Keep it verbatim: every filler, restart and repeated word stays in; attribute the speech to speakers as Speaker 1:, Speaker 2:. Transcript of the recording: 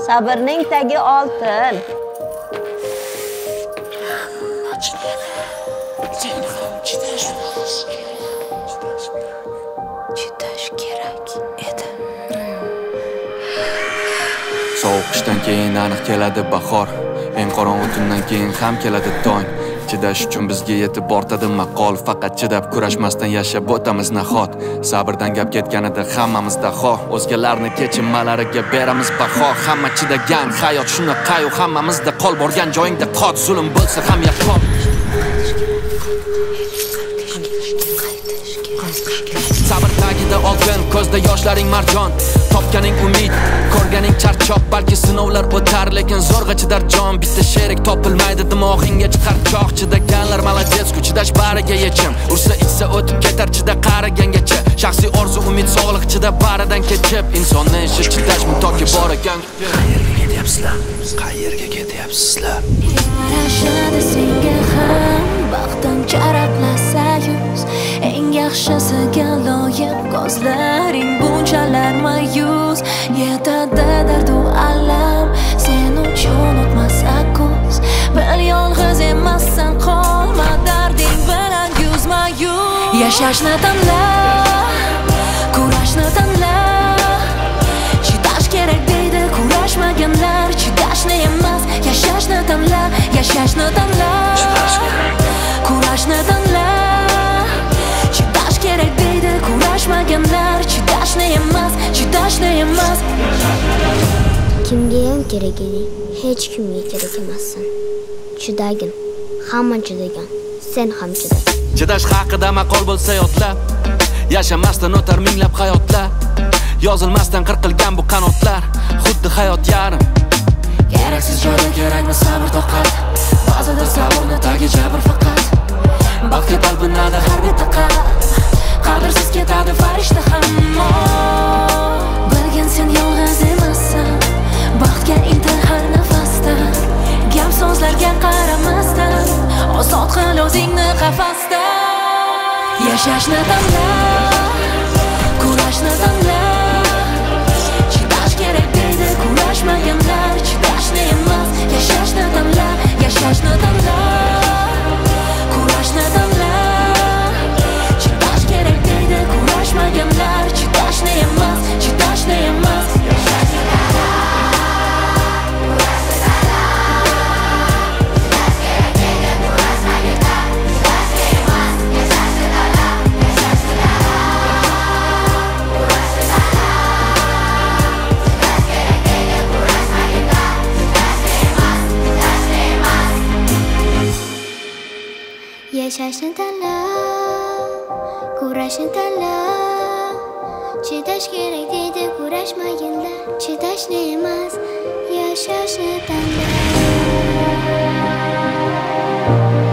Speaker 1: Sabrning tagi oltin.
Speaker 2: Chidash kerak edi.
Speaker 3: Sovuq qishdan keyin aniq keladi bahor. Eng qorong'u tundan keyin ham keladi tong. Chidash uchun bizga yetib ortadi maqol. Faqat chidab kurashmasdan yashab o'tamiz nahot. Sabrdan gap ketganida hammamizda xoh. O'zgalarni kechinmalariga beramiz baho. Hamma chidagan hayot shunaqayu hammamizda qol borgan joyingda qot. Zulm bo'lsa ham yaqqol. Sabr tagida oltin, ko'zda yoshlaring marjon. Topganing umid, ko'rganing charchoq. Balki sinovlar o'tar, lekin zo'rg'a chidar jon. Bitta sherik topilmaydi, dimog'ingga chiqar choq. Chidaganlar malades, chidash bariga yechim. Ursa ichsa o'tib ketar, chida qarigangacha. Shaxsiy orzu, umid, sog'liq chida baridan kechib. Insonning ishi chidash mutoki bor ekan.
Speaker 4: Qayerga ketyapsizlar? Qayerga ketyapsizlar?
Speaker 2: Yarashadi senga ham baxtdan charaqlasa yuz. Eng yaxshisiga loyiq ko'zlaring bunchalar mayus. Yetadi dardu alam sen uchun o'tmasa ko'z. Bil yolg'iz emassan, qolma darding bilan yuzma-yuz. Yashashni tanla, kurashni tanla. Chidash kerak deydi kurashmaganlar. Chidashni emas, yashashni tanla, yashashni tanla. Kurashni tanla. Chidash kerak deydi kurashmaganlar. Chidashni emas, chidashni emas.
Speaker 5: Kimga ham kerak eding? Hech kimga kerak emassan. Chidagin, hamma chidagan, sen ham chida.
Speaker 3: Chidash haqida maqol bo'lsa yodla. Yashamasdan o'tar minglab hayotlar. Yozilmasdan qirqilgan bu qanotlar. Xuddi hayot yarim.
Speaker 2: Keraksiz joyda kerakmi sabr toqat. Ba'zida sabrni tagi jabr faqat. Baxtga talpinadi har bitta qalb. Qadrsiz ketadi farishta hamma. Bilgin sen yolg'iz emassan. Baxtga intil har nafasda. Gap so'zlarga qaramasdan ozod qil o'zingni qafasda. Yashashni tanla, kurashni tanla. Chidash kerak deydi kurashmaganlar. Chidashni emas, yashashni tanla, yashashni tanla. Kurashni tanla. Chidash kerak deydi kurashmaganlar. Chidashni emas, chidashni emas.
Speaker 5: Yashashni tanla, kurashni tanla. Chidash kerak deydi kurashmaganlar. Chidashni emas, yashashni tanla.